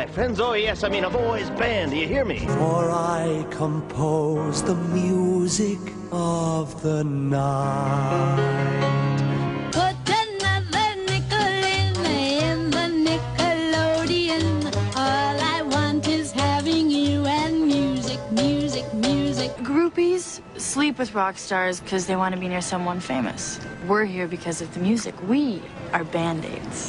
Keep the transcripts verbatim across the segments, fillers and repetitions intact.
my friends. Oh, yes, I mean a boys' band. Do you hear me? For I compose the music of the night. Put another nickel in, in the Nickelodeon. All I want is having you and music, music, music. Groupies sleep with rock stars because they want to be near someone famous. We're here because of the music. We are Band-Aids.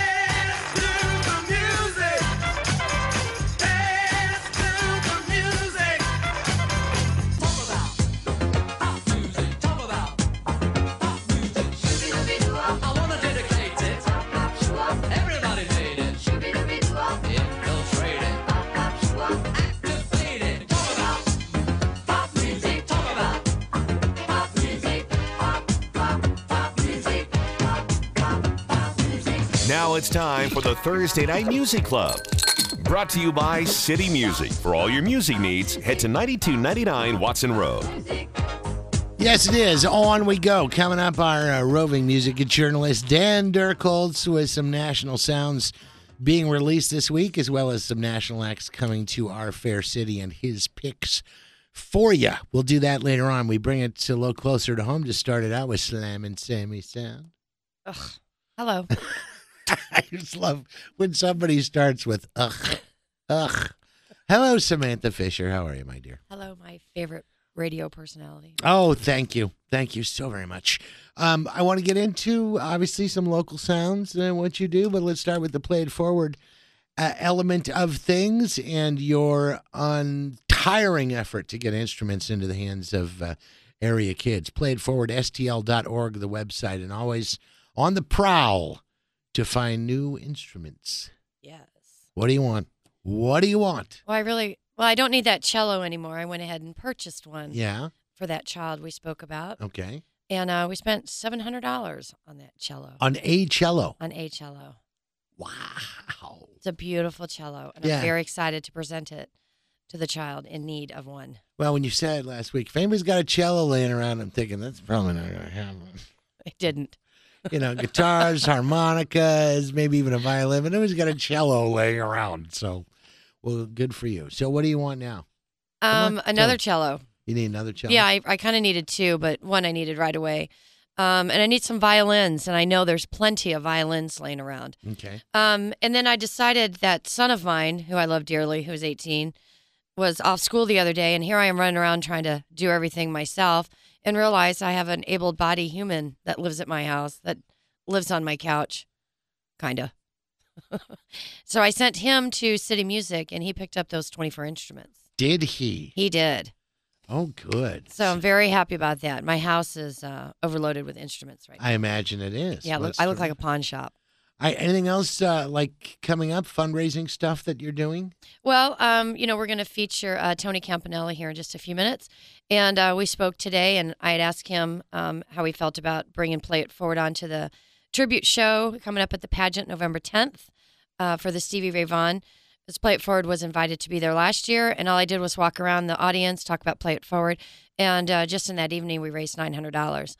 Now it's time for the Thursday Night Music Club. Brought to you by City Music. For all your music needs, head to ninety-two ninety-nine Watson Road. Yes, it is. On we go. Coming up, our uh, roving music journalist, Dan Dirkholz, with some national sounds being released this week, as well as some national acts coming to our fair city and his picks for you. We'll do that later on. We bring it a little closer to home to start it out with Slam and Sammy Sound. Ugh. Hello. I just love when somebody starts with ugh, ugh. Hello, Samantha Fisher. How are you, my dear? Hello, my favorite radio personality. Oh, thank you. Thank you so very much. Um, I want to get into, obviously, some local sounds and what you do, but let's start with the Play It Forward uh, element of things and your untiring effort to get instruments into the hands of uh, area kids. Play It Forward, S T L dot org, the website, and always on the prowl to find new instruments. Yes. What do you want? What do you want? Well, I really, well, I don't need that cello anymore. I went ahead and purchased one. Yeah. For that child we spoke about. Okay. And uh, we spent seven hundred dollars on that cello. On a cello? On a cello. Wow. It's a beautiful cello. And Yeah. I'm very excited to present it to the child in need of one. Well, when you said last week, if anybody's got a cello laying around, I'm thinking that's probably not going to happen. I didn't. You know, guitars, harmonicas, maybe even a violin, but nobody's got a cello laying around. So, well, good for you. So, what do you want now? Um, on, another tell cello. You need another cello? Yeah, I, I kind of needed two, but one I needed right away. Um, and I need some violins, and I know there's plenty of violins laying around. Okay. Um, and then I decided that son of mine, who I love dearly, who's eighteen, was off school the other day, and here I am running around trying to do everything myself and realize I have an able-bodied human that lives at my house, that lives on my couch, kind of. So I sent him to City Music, and he picked up those twenty-four instruments. Did he? He did. Oh, good. So I'm very happy about that. My house is uh, overloaded with instruments right now. I imagine it is. Yeah, look, Let's I look do- like a pawn shop. I, anything else uh, like coming up, fundraising stuff that you're doing? Well, um, you know, we're going to feature uh, Tony Campanella here in just a few minutes. And uh, we spoke today, and I had asked him um, how he felt about bringing Play It Forward onto the tribute show coming up at the pageant November tenth uh, for the Stevie Ray Vaughan. This Play It Forward was invited to be there last year, and all I did was walk around the audience, talk about Play It Forward, and uh, just in that evening, we raised nine hundred dollars.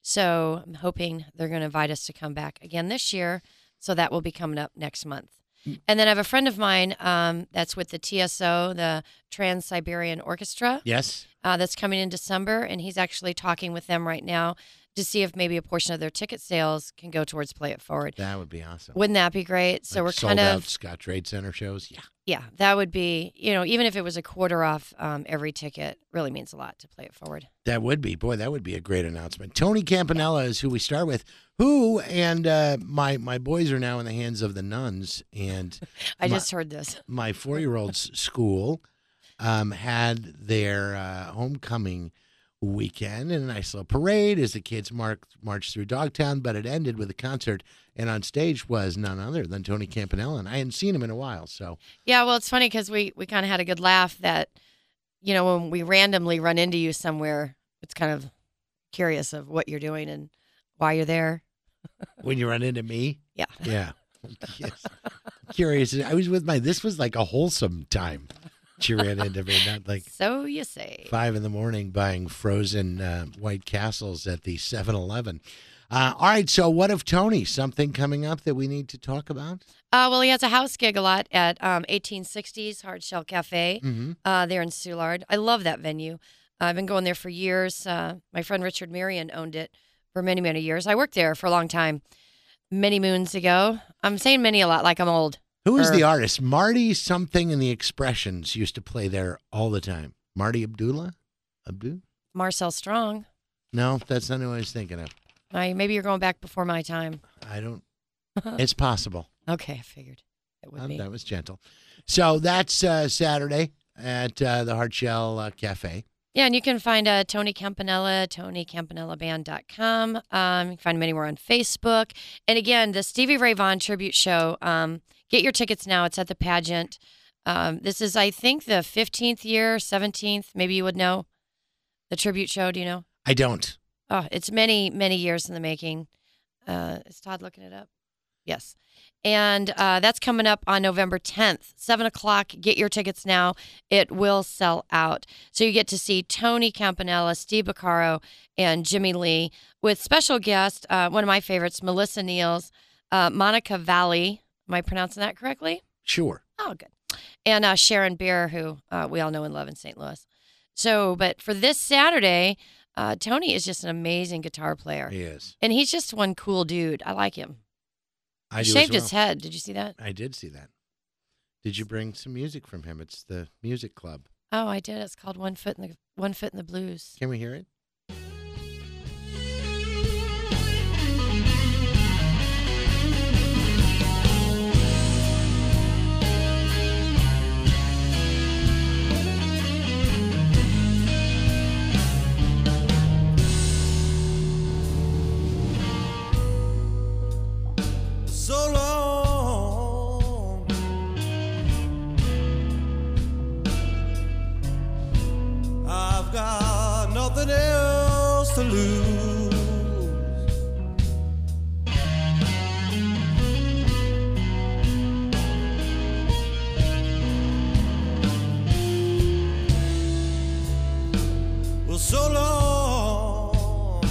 So I'm hoping they're going to invite us to come back again this year, so that will be coming up next month. And then I have a friend of mine um, that's with the T S O, the Trans-Siberian Orchestra. Yes. Uh, that's coming in December, and he's actually talking with them right now to see if maybe a portion of their ticket sales can go towards Play It Forward. That would be awesome. Wouldn't that be great? So Like we're sold kind out of Scott Trade Center shows. Yeah. yeah, that would be, you know, even if it was a quarter off um, every ticket, really means a lot to Play It Forward. That would be, boy, that would be a great announcement. Tony Campanella is who we start with. Who and uh, my my boys are now in the hands of the nuns, and I my, just heard this. My four year old's school um, had their uh, homecoming weekend and a nice little parade as the kids marked, marched through Dogtown, but it ended with a concert, and on stage was none other than Tony Campanella, and I hadn't seen him in a while. So Yeah, well, it's funny because we, we kind of had a good laugh that, you know, when we randomly run into you somewhere, it's kind of curious of what you're doing and why you're there. When you run into me? Yeah. Yeah. Yes. Curious. I was with my, this was like a wholesome time. She ran into me, not like so you say five in the morning buying frozen uh, White Castles at the seven eleven. Uh, all right, so what of Tony? Something coming up that we need to talk about? Uh, well, he has a house gig a lot at um, eighteen sixties Hard Shell Cafe Mm-hmm. uh, there in Soulard. I love that venue. Uh, I've been going there for years. Uh, my friend Richard Marion owned it for many, many years. I worked there for a long time, many moons ago. I'm saying many a lot like I'm old. Who is Or- the artist? Marty something and the Expressions used to play there all the time. Marty Abdullah? Abdu? Marcel Strong. No, that's not who I was thinking of. I, maybe you're going back before my time. I don't. It's possible. Okay, I figured it would Um, be. that was gentle. So that's uh, Saturday at uh, the Hard Shell uh, Cafe. Yeah, and you can find uh, Tony Campanella, tony campanella band dot com. Um, you can find him anywhere on Facebook. And again, the Stevie Ray Vaughan tribute show, um, get your tickets now. It's at the pageant. Um, this is, I think, the fifteenth year, seventeenth. Maybe you would know the tribute show. Do you know? I don't. Oh, it's many, many years in the making. Uh, is Todd looking it up? Yes. And uh, that's coming up on November tenth, seven o'clock. Get your tickets now. It will sell out. So you get to see Tony Campanella, Steve Baccaro, and Jimmy Lee with special guest, uh, one of my favorites, Melissa Niels, uh, Monica Valley. Am I pronouncing that correctly? Sure. Oh, good. And uh, Sharon Beer, who uh, we all know and love in Saint Louis. So, but for this Saturday, uh, Tony is just an amazing guitar player. He is. And he's just one cool dude. I like him. I He do as shaved well. his head. Did you see that? I did see that. Did you bring some music from him? It's the music club. Oh, I did. It's called One Foot in the One Foot in the Blues. Can we hear it? So long, I've got nothing else to lose. Well, so long,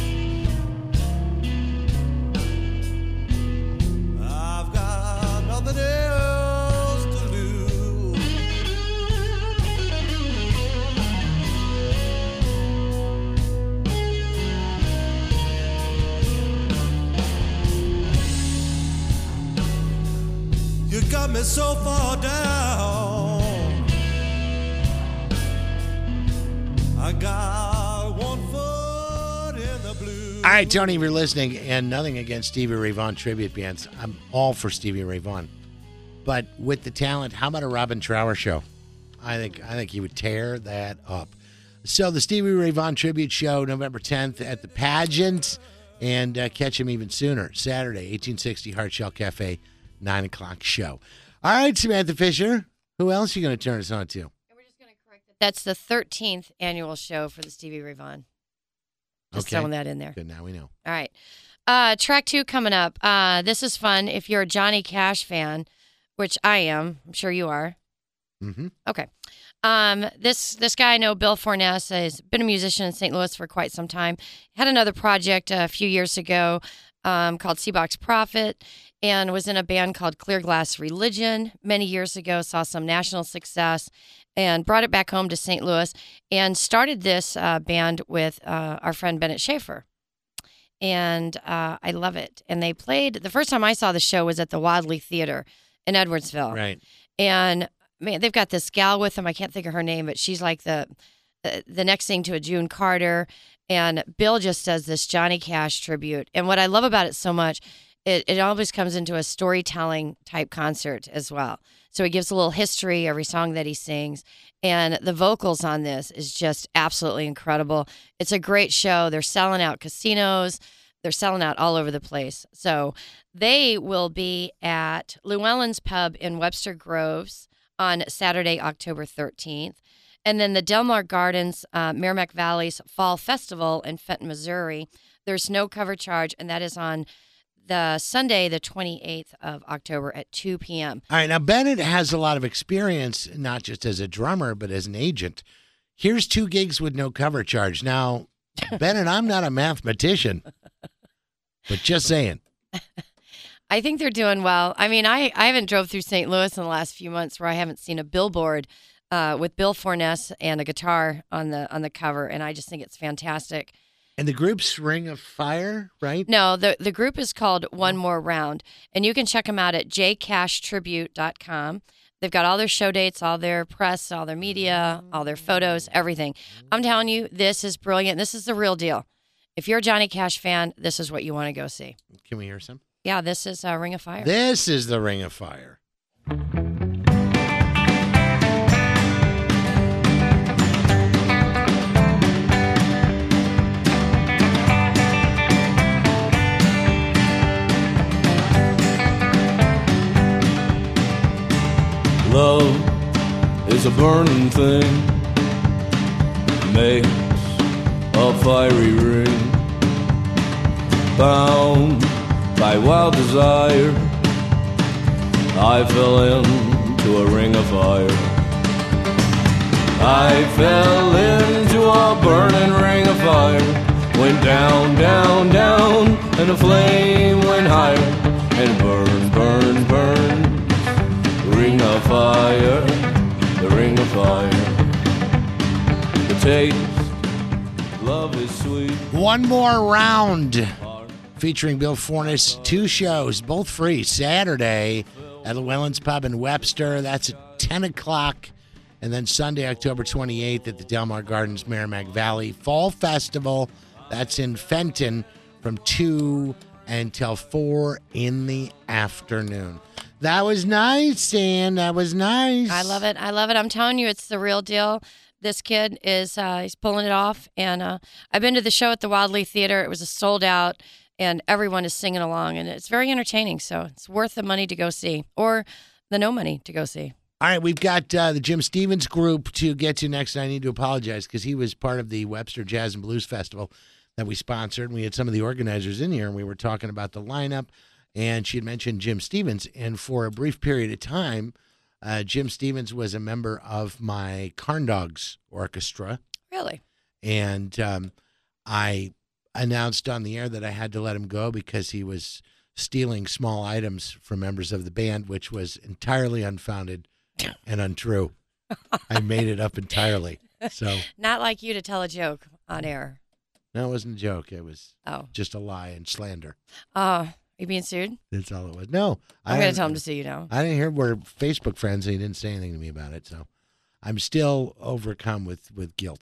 I've got nothing else to lose. You got me so far down. I got one foot in the blue. All right, Tony, if you're listening, and nothing against Stevie Ray Vaughan tribute bands. I'm all for Stevie Ray Vaughan. But with the talent, how about a Robin Trower show? I think I think he would tear that up. So the Stevie Ray Vaughan tribute show, November tenth at the pageant, and uh, catch him even sooner, Saturday, eighteen sixty Hard Shell Cafe, nine o'clock show. All right, Samantha Fisher, who else are you going to turn us on to? That's the thirteenth annual show for the Stevie Ray Vaughan. Just Okay. throwing that in there. Good, now we know. All right. Uh, track two coming up. Uh, this is fun if you're a Johnny Cash fan, which I am. I'm sure you are. Mm-hmm. Okay. Um, this this guy I know, Bill Forness, has been a musician in Saint Louis for quite some time. Had another project a few years ago um, called Seabox Prophet, and was in a band called Clear Glass Religion many years ago. Saw some national success, and brought it back home to Saint Louis, and started this uh, band with uh, our friend Bennett Schaefer. And uh, I love it. And they played, the first time I saw the show was at the Wadley Theater in Edwardsville. Right. And man, they've got this gal with them. I can't think of her name, but she's like the the, the next thing to a June Carter. And Bill just does this Johnny Cash tribute. And what I love about it so much, it, it always comes into a storytelling type concert as well. So he gives a little history every song that he sings. And the vocals on this is just absolutely incredible. It's a great show. They're selling out casinos. They're selling out all over the place. So they will be at Llewellyn's Pub in Webster Groves on Saturday, October thirteenth. And then the Delmar Gardens, uh, Merrimack Valley's Fall Festival in Fenton, Missouri. There's no cover charge, and that is on the Sunday, the twenty-eighth of October at two p.m. All right, now Bennett has a lot of experience, not just as a drummer, but as an agent. Here's two gigs with no cover charge. Now, Bennett, I'm not a mathematician, but just saying. I think they're doing well. I mean, I, I haven't drove through Saint Louis in the last few months where I haven't seen a billboard uh, with Bill Forness and a guitar on the on the cover, and I just think it's fantastic. And the group's Ring of Fire, right? No, the the group is called One More Round, and you can check them out at j cash tribute dot com. They've got all their show dates, all their press, all their media, all their photos, everything. I'm telling you, this is brilliant. This is the real deal. If you're a Johnny Cash fan, this is what you want to go see. Can we hear some? Yeah, this is uh, Ring of Fire. This is the Ring of Fire. Love is a burning thing, makes a fiery ring, bound by wild desire. I fell into a ring of fire. I fell into a burning ring of fire. Went down, down, down, and the flame went higher. And burn, burn, burn. Ring of fire, the ring of fire. The taste, love is sweet. One More Round, featuring Bill Forness. Two shows, both free. Saturday at Llewellyn's Pub in Webster. That's at ten o'clock. And then Sunday, October twenty-eighth at the Del Mar Gardens, Merrimack Valley Fall Festival. That's in Fenton from two until four in the afternoon. That was nice, Dan. That was nice. I love it. I love it. I'm telling you, it's the real deal. This kid is uh, he's pulling it off. And uh, I've been to the show at the Wildley Theater. It was a sold out, and everyone is singing along, and it's very entertaining. So it's worth the money to go see, or the no money to go see. All right, we've got uh, the Jim Stevens group to get to next. And I need to apologize because he was part of the Webster Jazz and Blues Festival that we sponsored. And we had some of the organizers in here, and we were talking about the lineup. And she had mentioned Jim Stevens. And for a brief period of time, uh, Jim Stevens was a member of my Carn Dogs Orchestra. Really? And um, I announced on the air that I had to let him go because he was stealing small items from members of the band, which was entirely unfounded and untrue. I made it up entirely. So Not like you to tell a joke on air. no, it wasn't a joke. It was Oh. just a lie and slander. Uh, you being sued? That's all it was. No. I'm I- going to tell him to sue you now. I didn't hear. We're Facebook friends, and he didn't say anything to me about it. So I'm still overcome with, with guilt.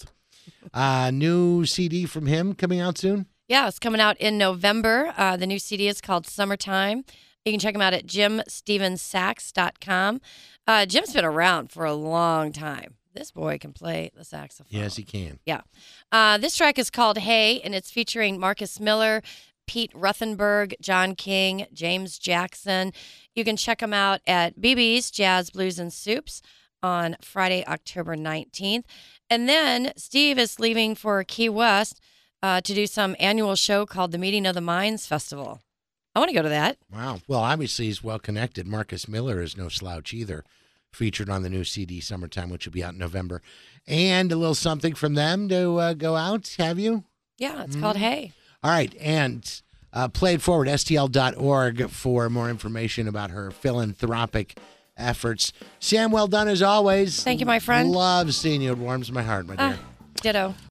Uh, new C D from him coming out soon? Yeah, it's coming out in November. Uh, the new C D is called Summertime. You can check him out at jim stevens sax dot com. Uh, Jim's been around for a long time. This boy can play the saxophone. Yes, he can. Yeah. Uh, this track is called Hey, and it's featuring Marcus Miller, Pete Ruthenberg, John King, James Jackson. You can check them out at B B's Jazz, Blues, and Soups on Friday, October nineteenth. And then Steve is leaving for Key West uh, to do some annual show called the Meeting of the Minds Festival. I want to go to that. Wow. Well, obviously he's well connected. Marcus Miller is no slouch either. Featured on the new C D Summertime, which will be out in November. And a little something from them to uh, go out, have you? Yeah, it's called Hey. All right. And uh, play it forward, S T L dot org for more information about her philanthropic efforts. Sam, well done as always. Thank you, my friend. Love seeing you. It warms my heart, my dear. Ah, ditto.